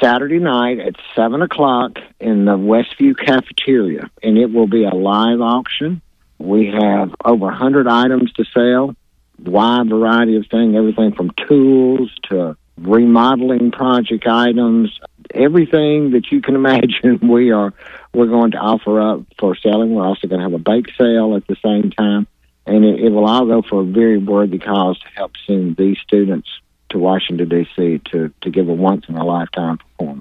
Saturday night at 7 o'clock in the Westview cafeteria, and it will be a live auction. We have over 100 items to sell, wide variety of things, everything from tools to remodeling project items, everything that you can imagine we're going to offer up for selling. We're also going to have a bake sale at the same time, and it will all go for a very worthy cause to help send these students to Washington, D.C. to give a once-in-a-lifetime performance.